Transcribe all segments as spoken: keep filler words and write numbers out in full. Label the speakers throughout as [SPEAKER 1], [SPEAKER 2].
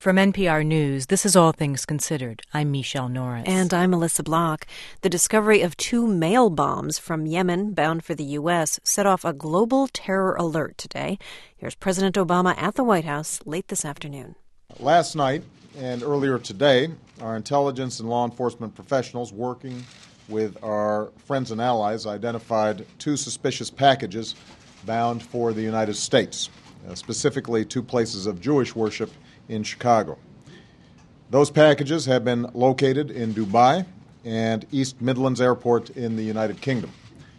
[SPEAKER 1] From N P R News, this is All Things Considered. I'm Michelle Norris.
[SPEAKER 2] And I'm Melissa Block. The discovery of two mail bombs from Yemen bound for the U S set off a global terror alert today. Here's President Obama at the White House late this afternoon.
[SPEAKER 3] Last night and earlier today, our intelligence and law enforcement professionals working with our friends and allies identified two suspicious packages bound for the United States, uh, specifically two places of Jewish worship in Chicago. Those packages have been located in Dubai and East Midlands Airport in the United Kingdom.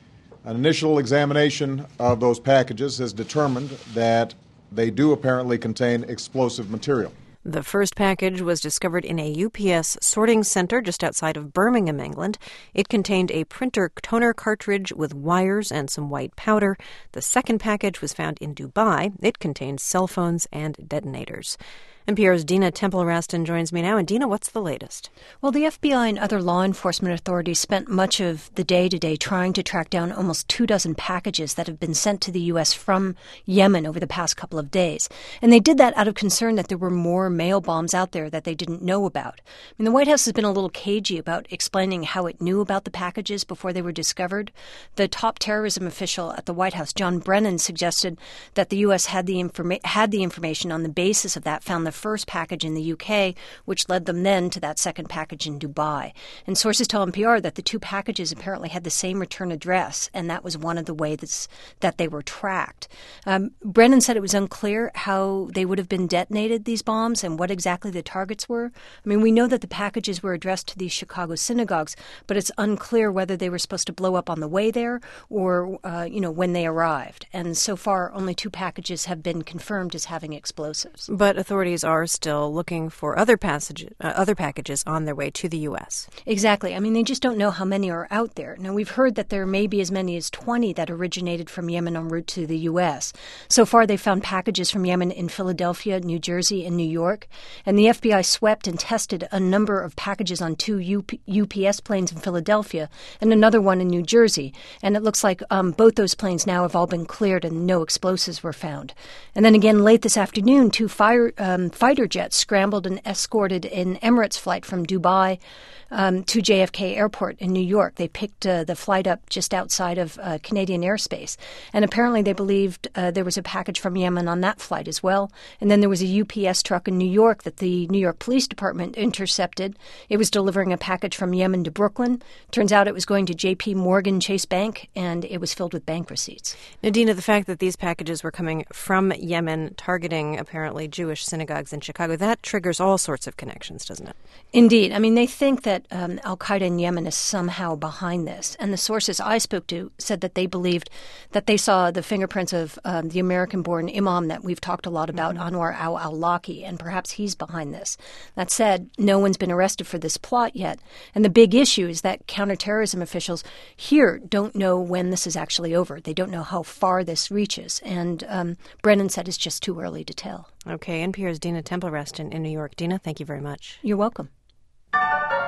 [SPEAKER 3] An initial examination of those packages has determined that they do apparently contain explosive material.
[SPEAKER 2] The first package was discovered in a U P S sorting center just outside of Birmingham, England. It contained a printer toner cartridge with wires and some white powder. The second package was found in Dubai. It contained cell phones and detonators. N P R's Dina Temple-Raston joins me now. And Dina, what's the latest?
[SPEAKER 4] Well, the F B I and other law enforcement authorities spent much of the day today trying to track down almost two dozen packages that have been sent to the U S from Yemen over the past couple of days. And they did that out of concern that there were more mail bombs out there that they didn't know about. I mean, the White House has been a little cagey about explaining how it knew about the packages before they were discovered. The top terrorism official at the White House, John Brennan, suggested that the U S had the, informa- had the information on the basis of that, found the first package in the U K, which led them then to that second package in Dubai. And sources tell N P R that the two packages apparently had the same return address, and that was one of the ways that they were tracked. Um, Brennan said it was unclear how they would have been detonated, these bombs, and what exactly the targets were. I mean, we know that the packages were addressed to these Chicago synagogues, but it's unclear whether they were supposed to blow up on the way there or, uh, you know, when they arrived. And so far, only two packages have been confirmed as having explosives.
[SPEAKER 2] But authorities are still looking for other passages, uh, other packages on their way to the U S.
[SPEAKER 4] Exactly. I mean, they just don't know how many are out there. Now, we've heard that there may be as many as twenty that originated from Yemen en route to the U S. So far, they found packages from Yemen in Philadelphia, New Jersey, and New York. And the F B I swept and tested a number of packages on two U P S planes in Philadelphia and another one in New Jersey. And it looks like um, both those planes now have all been cleared and no explosives were found. And then again, late this afternoon, two fire, um, fighter jets scrambled and escorted an Emirates flight from Dubai um, to J F K Airport in New York. They picked uh, the flight up just outside of uh, Canadian airspace. And apparently they believed uh, there was a package from Yemen on that flight as well. And then there was a U P S truck in New York that the New York Police Department intercepted. It was delivering a package from Yemen to Brooklyn. Turns out it was going to J P Morgan Chase Bank, and it was filled with bank receipts.
[SPEAKER 2] Nadina, the fact that these packages were coming from Yemen, targeting apparently Jewish synagogues in Chicago, that triggers all sorts of connections, doesn't it?
[SPEAKER 4] Indeed. I mean, they think that um, al-Qaeda in Yemen is somehow behind this. And the sources I spoke to said that they believed that they saw the fingerprints of um, the American-born imam that we've talked a lot about, mm-hmm. Anwar al-Awlaki, and perhaps he's behind this. That said, no one's been arrested for this plot yet. And the big issue is that counterterrorism officials here don't know when this is actually over. They don't know how far this reaches. And um, Brennan said it's just too early to tell.
[SPEAKER 2] Okay, N P R's Dina Temple-Raston in New York. Dina, thank you very much.
[SPEAKER 4] You're welcome.